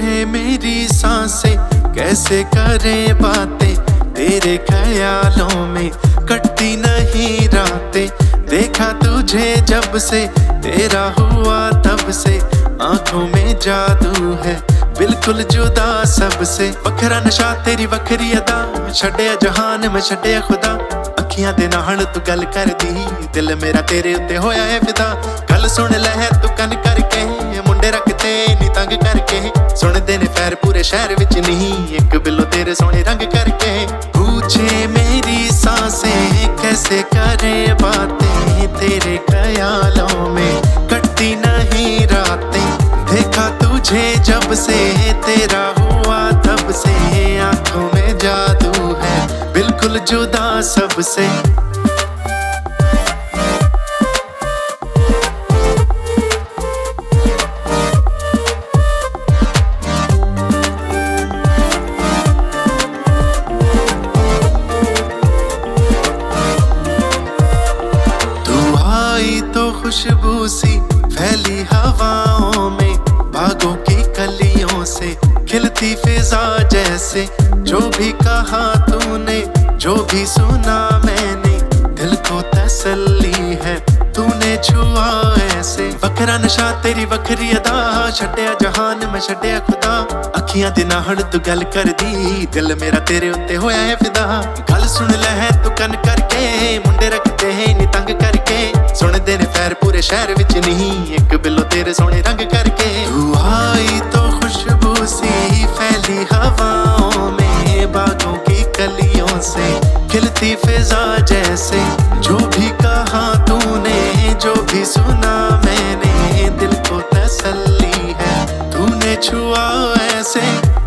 पूछे मेरी सांसें कैसे करें बातें, तेरे ख्यालों में कटती नहीं रातें। देखा तुझे जब से तेरा हुआ तब से, आंखों में जादू है बिल्कुल जुदा सबसे। वखरा नशा तेरी वखरी अदा, छड्डिया जहान मैं छड्डिया खुदा। अखियां दे नाल तू गल कर दी, दिल मेरा तेरे उत्ते होया है फिदा। गल सुन लै तू कन करके, मुंडे रखते नी तंग करके। सुनदे ने पैर पूरे शहर विच नहीं, एक बिल्लो तेरे सोने रंग करके। पूछे मेरी सांसें कैसे करे बातें, तेरे ख्यालों में कटती नहीं रातें। देखा तुझे जब से तेरा हुआ तब से, आंखों में जादू है बिल्कुल जुदा सबसे। तू आई तो खुशबू सी फैली हवाओं में, बागों की कलियों से खिलती फिजा जैसे। जो भी कहा तूने, जो भी सुना मैंने, दिल को तसल्ली है तूने छुआ ऐसे। वखरा नशा तेरी वखरी अदा, छड्डिया जहान मैं छड्डिया खुदा। अखियां दे नाल तू गल कर दी, दिल मेरा तेरे उत्ते होया है फिदा। गल सुन लै तू कन करके, मुंडे रखते हैं नी तंग करके। सुनदे ने पैर पूरे शहर विच नहीं, एक बिल्लो तेरे सोने रंग करके। तू आई तो खुशबू सी फैली हवाओं में, बागों की कलियों से खिलती फिजा जैसे। जो भी कहा तूने, जो भी सुना मैंने, दिल को तसल्ली है तूने छुआ ऐसे।